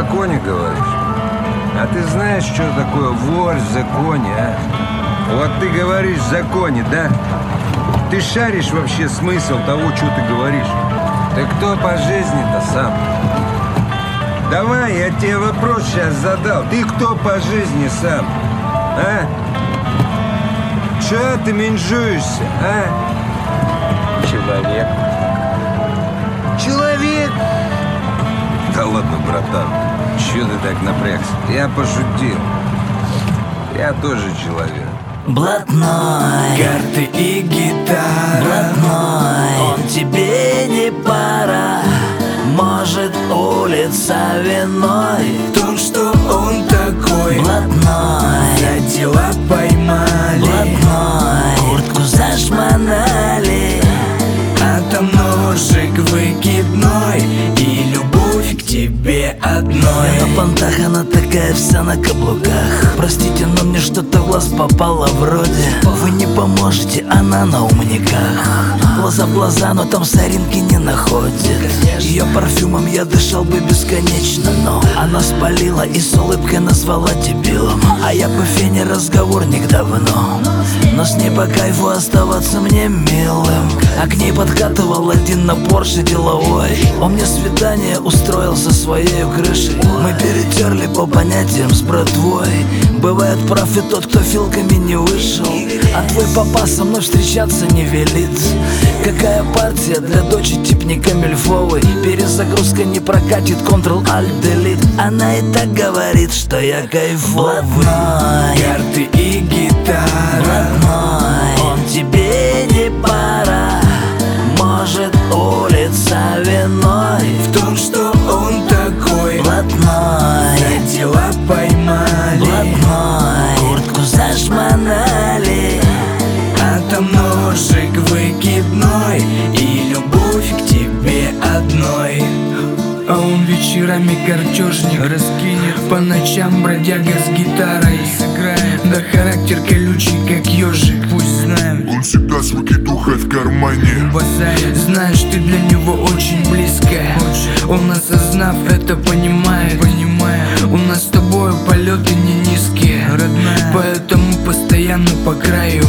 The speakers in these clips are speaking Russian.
законе говоришь? А ты знаешь, что такое вор в законе, а? Вот ты говоришь в законе, да? Ты шаришь вообще смысл того, что ты говоришь? Ты кто по жизни-то сам? Давай, я тебе вопрос сейчас задал. Ты кто по жизни сам? А? Че ты менжуешься, а? Человек. Человек? Да ладно, братан. Че ты так напрягся? Я пошутил. Я тоже человек. Блатной, карты и гитара. блатной, он тебе не пара. Может, улица виной. В том, что он такой. Блатной, За дела поймали. блатной, куртку зашмонали. А там ножик выкидной и любовь к тебе одной. Я на понтах, она такая вся на каблуках. Простите, но мне что-то в глаз попало вроде. Вы не поможете, она на умниках. Глаза в глаза, но там соринки не находит. Ее парфюмом я дышал бы бесконечно, но она спалила и с улыбкой назвала дебилом. А я по фене разговорник давно, но с ней по кайфу оставаться мне милым. А к ней подкатывал один на Порше деловой. Он мне свидание устроил со своей крышей. Мы перетерли по понятиям с братвой. Бывает прав и тот, кто филками не вышел. А твой папа со мной встречаться не велит. Какая партия для дочи тип не камильфовый. Перезагрузка не прокатит, Ctrl-Alt-Delete. Она и так говорит, что я кайфовый. Блатной, Карты и гитара. блатной, он тебе не пара. Может, улица виной. В том, что он такой. Блатной, За дела поймали. блатной, куртку зашмонали. А там ножик выкидной и любовь к тебе одной. А он вечерами картежник раскинет, по ночам бродяга с гитарой сыграет. Да характер колючий, как ежик, пусть знают. Он всегда с выкидухой в кармане. Базарит. Знаешь, ты для него очень близкая. Он, осознав это, понимает. У нас с тобой полеты не низкие, родная. Поэтому постоянно по краю.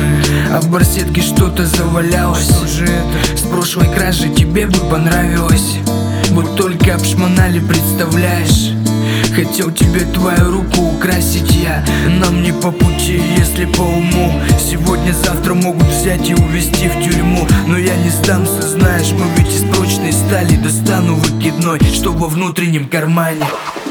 А в барсетке что-то завалялось. С прошлой кражи тебе бы понравилось. Вот только обшмонали, представляешь. Хотел тебе твою руку украсить я. Нам не по пути, если по уму. Сегодня-завтра могут взять и увезти в тюрьму. Но я не сдамся, знаешь, мы ведь из прочной стали. Достану выкидной, что во внутреннем кармане.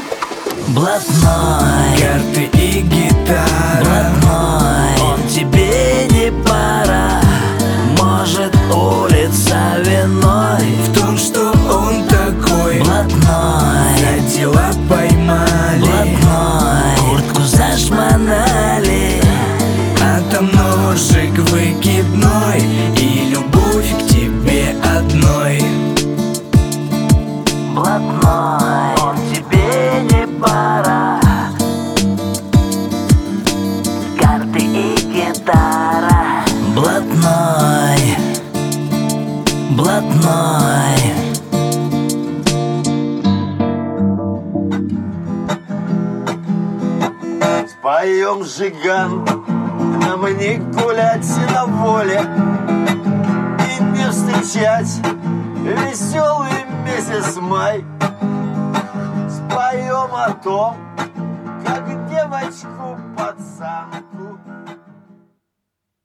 Блатной, Карты и гитара. блатной, он тебе не пара. Может, улица виной. В том, что он такой. Блатной, За дела поймали. блатной, куртку зашмонали. А там ножик выкидной и любовь к тебе одной. Блатной, он тебе не пара. Карты и гитара. Блатной, блатной. Споем, жиган, нам не гулять на воле и не встречать веселый месяц май. Споем о том, как девочку пацан